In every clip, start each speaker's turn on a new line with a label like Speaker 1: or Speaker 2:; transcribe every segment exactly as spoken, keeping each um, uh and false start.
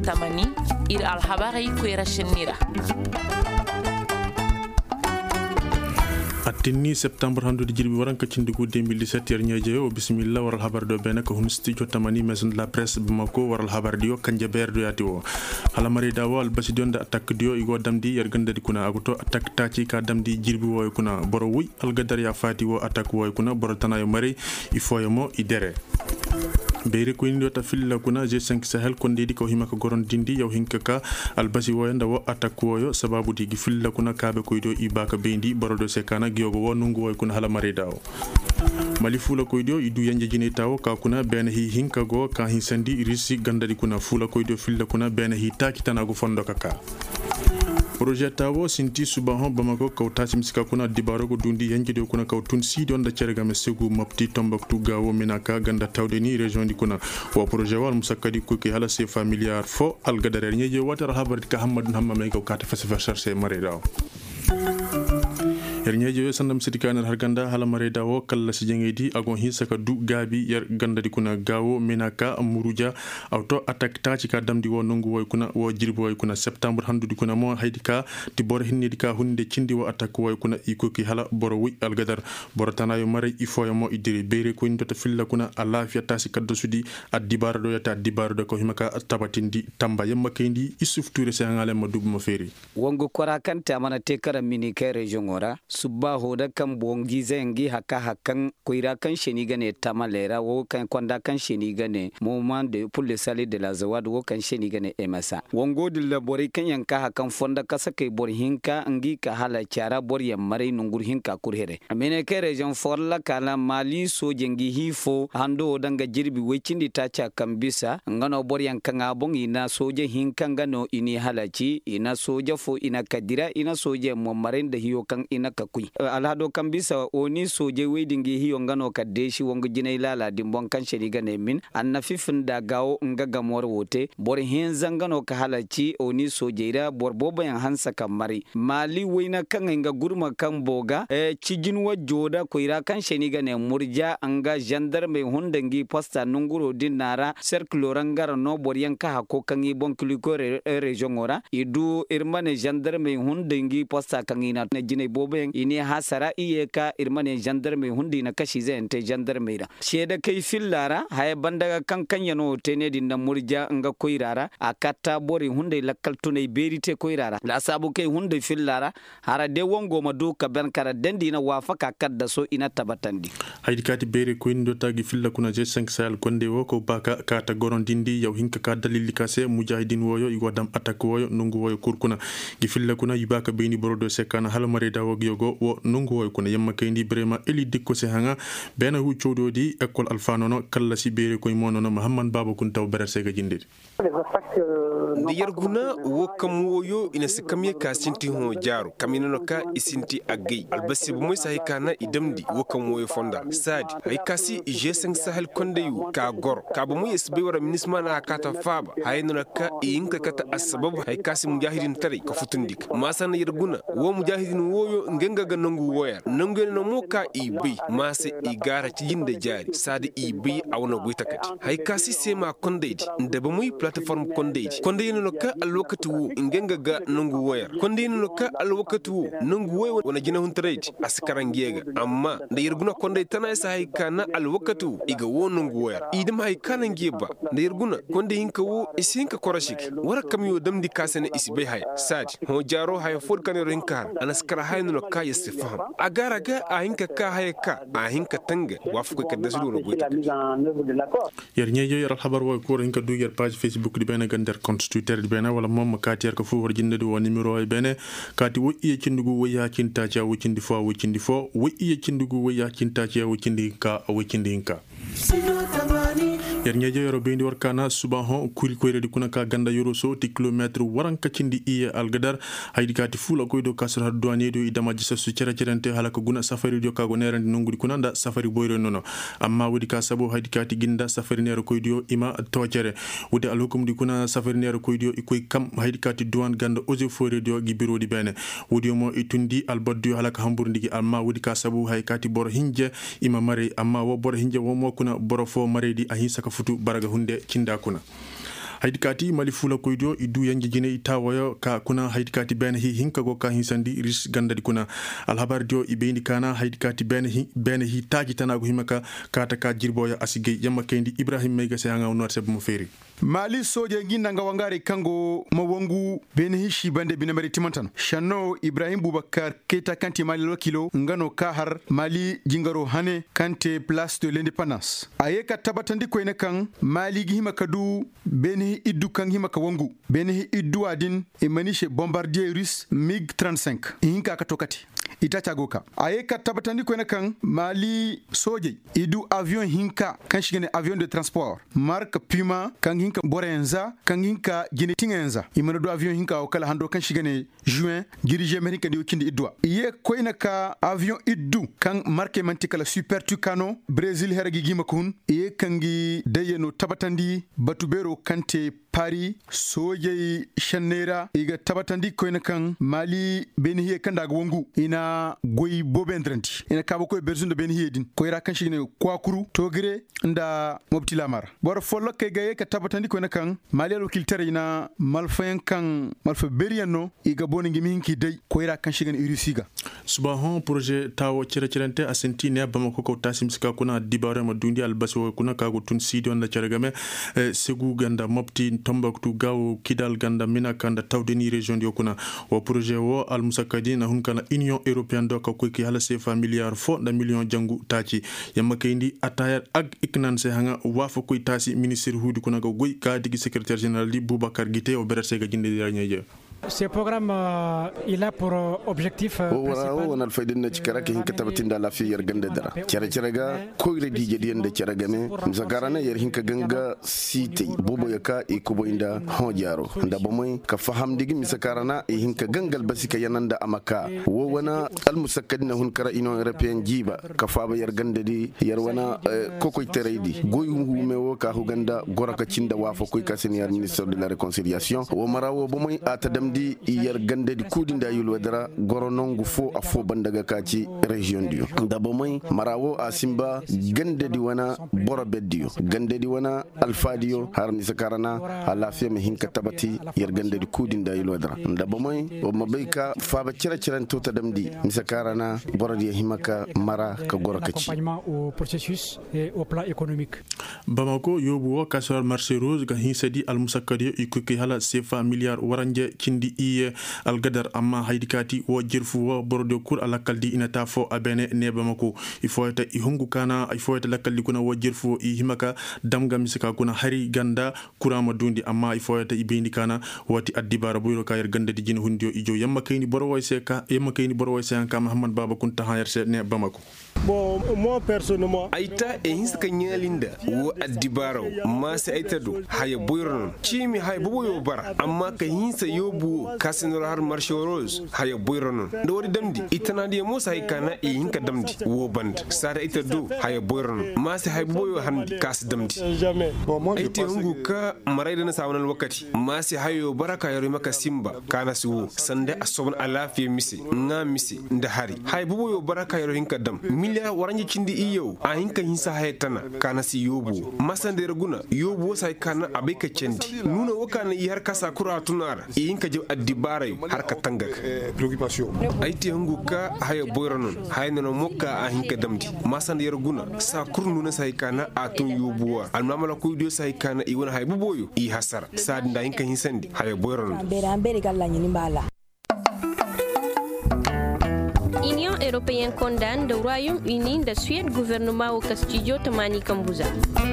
Speaker 1: tamani ir alhabari kwera shenira.
Speaker 2: Atini septembre handu di jirbi waran kacindigu deux mille dix-sept yer ñeje o bismillah waral habar do bene ko hun studio tamani maison de la presse bamako waral habar dio kanje ber do yati o hala mari dawo al basidion da attaque dio igo damdi yer ganda di kuna agoto attaque taci ka damdi jirbi woy kuna boro wi al gadar ya fati wo attaque woy kuna boro tanayo mari il faut yamo idere beere ko indi wata filla kuna G cinq Sahel ko ndedi ko himaka goron dindi yaw hinkaka albasi woyanda wo attaque woyo sababu digi filla kuna kaabe ko ido ibaka bendi borodo sekana gyogo wo nungu woy kuna hala mari daw mali fula ko ido idu yanje jine tawo ka kuna bena hi hinka go ka hin sandi risi gandadi kuna fula ko ido filla kuna bena hi takitana go fondo kaka projet tawo sinti subaho bamako kawtati misika kuna dibaro ko dundi yanjide kuna kawtun sidi onda cerega me segu mapti tombaktu gawo minaka ganda tawdeni region di kuna wa projet wal musakadi ko ke hala se familiar fo al gadare nyeje watar habar ka hamadun hamma me ko kata fasifa chercher mare daw yer ñeje we sandam sidikaner har ganda hala mare dawo kala si jengedi agon hi saka du gabi yer ganda di kuna gawo minaka muruja auto attaque taci ka damdi wo nongu woy kuna wo jirbo woy kuna septembre handu di kuna mo haydika ti bor hinni di ka hunde cindi wo attaque woy kuna iko ki hala boro wi al gadar boro tanayo mare ifo mo idiri bere ko ndota filla kuna ala fi tasi kaddo sudi ad dibaro do yata dibaro do ko himaka tabatindi tamba yamma kendi isuf touré se ngale ma dub ma feri
Speaker 3: wongo kora kanta mana tekara mini ke region ora subba hoda kan bongi zengi haka hakan koira kan sheni gane tamalera wo kan kwanda kan sheni gane moment de pour le salut de la zawad wo kan sheni gane emasa wongo de labori kan yanka hakan fonda kasa kai bor hinka ngi ka hala cara bor ya mare nungur hinka kurhere amene ke region forla kala mali so jengi hifo hando danga jirbi wecindi tacha kambisa ngano bor yanka ngabong ina soje hinka ngano ini halachi ina soja fo ina kadira ina soje mo mare da hiyo kan ina kakui alhado kambisa oni soje wedingi hiyo ngano kadeshi wongo jinay lala dimbon kan sheri gane min anna fifin da gawo nga gamor wote bor hen zangano ka halaci oni sojeira bor boba yan hansa kamari mali weina kan nga gurma kan boga e cijin wa joda ko ira kan sheni gane murja anga gendarme hundangi posta nunguro dinara cercle rangar no bor yan ka hako kan i bon kliko region ora idu irmane gendarme hundangi posta kan ina ne jinay boba ini hasara iyeka irmane gendarme hundi na kashi zai ente gendarme da sheda kai fillara hay bandaga kan kanyano tene din na murja nga koirara akata bori hunde lakal tunai berite koirara la sabu kai hunde fillara hara de wongo madu ka ben kara dendi na wafaka kadda so ina tabatandi haydi kati bere ko indo tagi filla kuna G cinq Sahel konde wo ko baka kata goron dindi yaw hinka ka dalili kase mujahidin woyo igodam attaque woyo nungu woyo kurkuna gi filla kuna yibaka beni borodo sekana hal mare dawo gyogo wo nungu woyo kuna yamma kayndi brema eli dikko se hanga bena hu cododi école alfanono kala si bere koy monono Muhammad Baba kun taw berer sega jindid
Speaker 4: de yarguna wo kam woyo ina se kamye ka sinti ho jaru kamino ka isinti agay albasi bu moy sahi kana idamdi wo kam woyo fonda sadi ay kasi G cinq Sahel konde yu ka gor ka bu moy esbe wara minisma na kata faba hayno ka inka kata asbab ay kasi mujahidin tare ka futundik masana yarguna wo mujahidin woyo ngenga ga nangu woya nangu no mo ka ibi mase igara ci yinde jari sadi ibi awna goita kati hay kasi sema kondeedi nde ba muy plateforme kondeedi kondeedi no ka al wakati wu ngenga ga nangu woya kondeedi no ka al wakati wu nangu woya wana jina hun trade askarangiega amma nde yerguna kondeedi tana sa hay kana al wakati wu iga wo nangu woya idam hay kana ngeba nde yerguna kondeedi hinka wu isinka korashik wara kamyo damdi kasene isbe hay sadi ho jaro hay fod kanero hinka anaskara hay no ka yesfaham agara ga a hinka ka hay ka a hinka tanga wafuko ka dasulu no goita
Speaker 2: yer nyeje yer habar wo ko hinka du yer page Facebook di bena gander compte Twitter di bena wala mom kati yer ko fu war jinde do numéro ay bene kati wo iye cindugo wo ya cinta cia wo cindi fo wo cindi fo wo iye cindugo wo ya cinta cia wo cindi ka wo cindi hinka yer nyeje yoro bendi warkana subaho kuri koyre di kuna ka ganda yoro so ti kilometre waranka cindi iye algadar haydi kati fula koydo kasar har douane do idama jissa su cere cerente halaka guna safari do kago nerande nongudi kunanda safari boyro nono amma wodi ka sabo haydi kati ginda safari nero koydo ima tocere wodi alhukum di kuna safari nero koydo ikoy kam haydi kati douane ganda oje fore do gi biro di bene wodi mo itundi albaddu halaka hamburndigi amma wodi ka sabo hay kati bor hinje ima mare amma wo bor hinje wo mo kuna boro fo mare di ahisa futu baraga hunde cinda kuna haydikati mali fula koydo idu yanji jine itawayo ka kuna haydikati ben hi hinka go ka hinsandi ris gandadi kuna alhabar dio ibeni kana haydikati ben hi ben hi taji tanago himaka kata ka jirboya asigay yamma kendi Ibrahim Meiga se hanga onor se mo feri
Speaker 5: mali soje ginanga wangare kango mawongu ben hi shi bande binamari timantan shanno Ibrahim Boubacar Keita kanti mali lokilo ngano kahar mali jingaro hane kante place de l'indépendance ayeka tabatandi ko ene kan mali gi himaka du ben hi iddu kan himaka wangu ben hi iddu adin e manishe bombardier russe mig trente-cinq hinka ka tokati itacha goka ayeka tabatandi ko ene kan mali soje idu avion hinka kan shigene avion de transport marque Puma kan hinka borenza kan hinka ginetingenza imana do avion hinka o kala hando kan shigene juin dirige amerika di kindi idwa ye ko ene ka avion iddu kan marque mantikala super tucano brazil hergi gima kun ye kangi dayeno tabatandi batubero kante Paris soje shanera iga tabatandi ko ene kan mali beni he kanda wongu ina goyi bobendranti ina kabo ko berzunde beni hedin ko ira kan shigene kwakuru togire nda mobti lamar bor follo kay gaye ka tabatandi ko ene kan mali lo kiltere ina malfayan kan malfa beriano iga boni ngi minki dey ko ira kan shigene irisiga
Speaker 2: subahon projet tawo cire cirente asenti ne bamako ko tasim ska kuna dibare ma dundi albaso kuna kago tun sidi on la cergame segu ganda mobti Tombouctou gaw kidal ganda mina kanda tawdeni region di kuna o projet wo al musakadi na hunkana union européenne do ko ki hala sefa milliard fo da million jangu taci yamma kayndi atayar ag iknan se hanga wafo ko tasi ministre hudu kuna go goy ka digi secrétaire général di Boubacar Guité o berse ga jinde di rañeje.
Speaker 6: Ce programme, euh, il a pour objectif euh,
Speaker 7: principal. On a fait de notre carrière qui est tabatin dans la fille Ergandera. Tcharega, Koire di Jedien de Tcharagame, Zagarana Yerhinka Ganga, City, Boboyaka et Koboinda, Honjaro. Ndabomoy, Kafaham digi Misakarana et Hinka Gangal Basika Yananda Amaka. Wowana, Almusakadina Hunkara Ino European Jiba, Kafaba Yergandedi, Yerwana, Koko Teredi, Goyu Mewoka Huganda, Goraka Chinda Wafo Koika Senior Ministre de la Réconciliation, Omarawo Bomoy Atadam di yer gande di kudinda yul wedara goronongu fo afo bandaga kaci region dio dabo moy marawo asimba gande di wana bora beddio gande di wana alfadio har mi sakarana ala fe me hinka tabati yer gande di kudinda yul wedara dabo moy o mabayka faba cira ciran to tadam di mi sakarana bora di himaka mara ka goraka ci
Speaker 6: accompagnement au processus et au plan économique.
Speaker 2: Bamako yobu kasar marché rose ga hinsadi al musakadi ikuki hala sefa milliard waranje di iye algadar amma haydikati wo jirfu wo bordo kur ala kaldi inata fo abene ne bamako ifoyta ihungu kana ifoyta lakalli kuna wo jirfu i himaka damga misaka kuna hari ganda kurama dundi amma ifoyta ibindi kana wati addibara buyro kayar ganda di jin hundio ijo yamma kayni boroway seka yamma kayni boroway seka Muhammad Baba kunta hayar se ne bamako.
Speaker 8: Bon, moi personnellement
Speaker 4: aita e hinska nyalinda wo addibaro ma sai aita do haya buyron chimi hay boboyo bara amma ka hinsa yobu kasinor har marché rose haya buyron do wadi damdi itana di mo sai kana e hinka damdi wo band sada ita do haya buyron ma sai hay boboyo handi kas damdi
Speaker 8: jamais bon moi je
Speaker 4: pense ngu ka marayda na sawnal wakati ma sai hayo baraka yaro maka simba kana su sande asobon alafi misi nga misi nda hari hay boboyo baraka yaro hinka dam milya waranji cindi iyo a hinka hinsa haytana kana si yobu masande raguna yobu sai kana abeka cendi nuna wakana yi har kasa kura tunara i hinka je addibaray har ka tangak
Speaker 8: préoccupation
Speaker 4: aiti hanguka haya boyranon hayno mokka a hinka damdi masande raguna sa kurnuna sai kana atun yobuwa almamala ko dio sai kana i wona hay boboyo i hasara sa nda hinka hinsandi haya boyranon
Speaker 9: Union européenne condamne le Royaume-Uni de Suède gouvernement au Castillo Tamani Kambuza.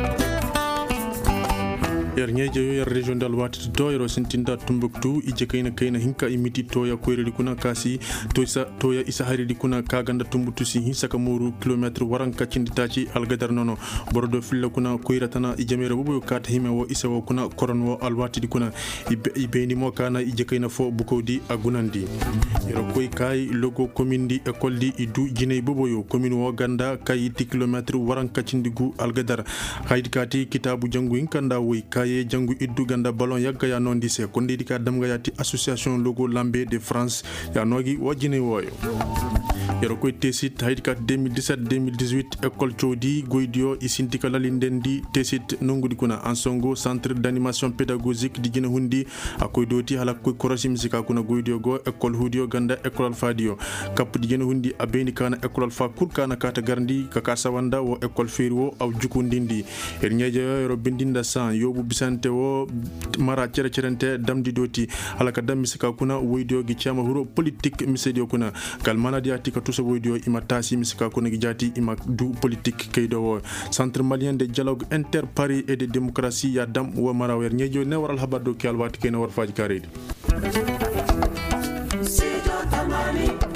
Speaker 2: yer nyeje yo yer region dal wati do yero sintinda Tombouctou ije kayna kayna hinka imiti toya koyri kuna kasi toya toya isa haridi kuna kaganda Tombouctou si hinsa kamuru kilometre waranka cinditaci algadar nono bordo filla kuna koyratana ijamere bubu kat hime wo isa wo kuna koron wo alwati di kuna ibeni mo kana ije kayna fo bukodi agunandi yero koy kay logo commune di école di idu jinay bubu yo commune wo ganda kay ti kilometre waranka cindigu algadar haydikati kitabu jangu hinkanda woy kay ye jangu iddu ganda ballon yagga ya non dise ko ndidi ka damga yati association logo lambe de France ya nogi wajine woyo yero koy tesit haydika deux mille dix-sept deux mille dix-huit école Chodi goydio isintika lalindendi tesit nongudi kuna ansongo centre d'animation pédagogique di gina hundi akoy doti hala koy korosim sika kuna goydio go école hudio ganda école alfadio kap di gina hundi abeni kana école alfa kur kana kata garndi kaka sawanda wo école ferwo aw jukundindi er nyeje yoro bindinda san yobu bisante wo mara cere cerente damdi doti hala ka dammi sika kuna woydio gi chama huro politique misedio kuna gal manadi atika tout ce woydio ima tasi misika kuna gi jati ima du politique kaydo wo centre malien de dialogue inter Paris et de démocratie ya dam wo mara wer nyejo ne waral habar do kyal wat kene war faji karedi.